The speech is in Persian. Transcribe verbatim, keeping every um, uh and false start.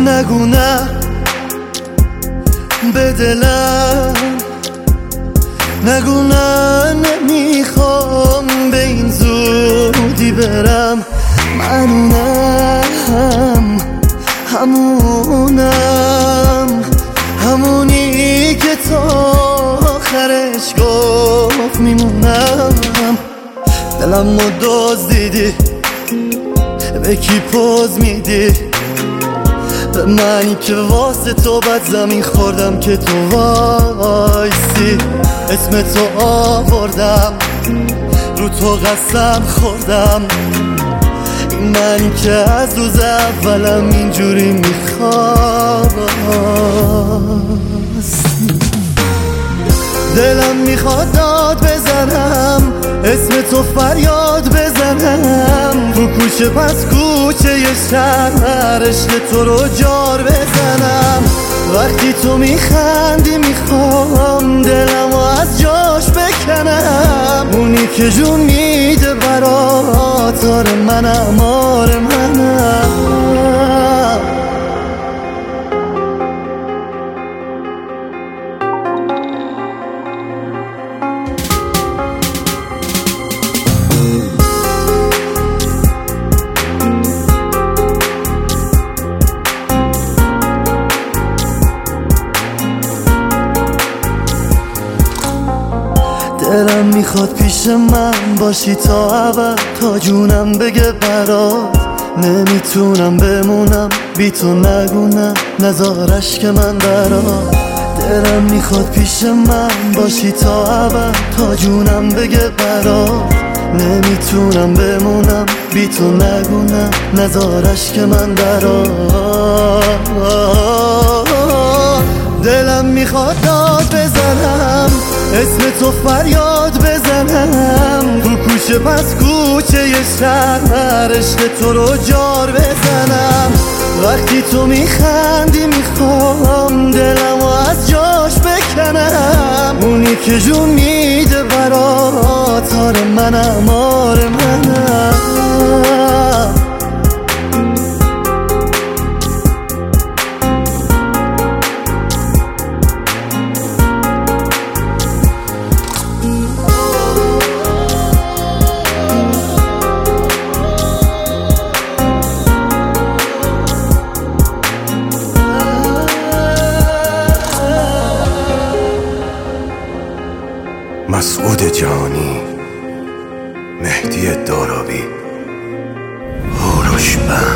نگو نه به دلم، نگو نه نمیخوام به این زودی برم. منونم همونم، همونی که تا آخرش گفت میمونم. دلم رو دزدیدی، به کی پوز میدی؟ به منی که واسه تو بد زمین خوردم که تو وایسی. اسم تو آوردم، رو تو قسم خوردم. این منی که از روز اولم اینجوری میخواست. دلم میخواد داد بزنم، اسم تو فریاد بزنم. رو کوچه پس کوچه یه شهر عشق تو رو جار بزنم. وقتی تو میخندی میخوام دلم رو از جاش بکنم. اونی که جون میده برات آره منم، آره منم. دلم میخواد پیش من باشی تا اول، تا جونم بگه برات نمیتونم بمونم بی تو. نگو نه نزارش که من برات. دلم میخواد پیش من باشی تا اول، تا جونم بگه برات نمیتونم بمونم بی تو. نگو نه نزارش که من برات. دلم میخواد داد بزنم، اسم تو فریاد بزنم. رو کوچه پس کوچه یه شهر عشق تو رو جار بزنم. وقتی تو میخندی میخوام دلم رو از جاش بکنم. اونی که جون میده برات آره منم، آره منم. مسعود جهانی، مهدی دارابی، هوروش بند.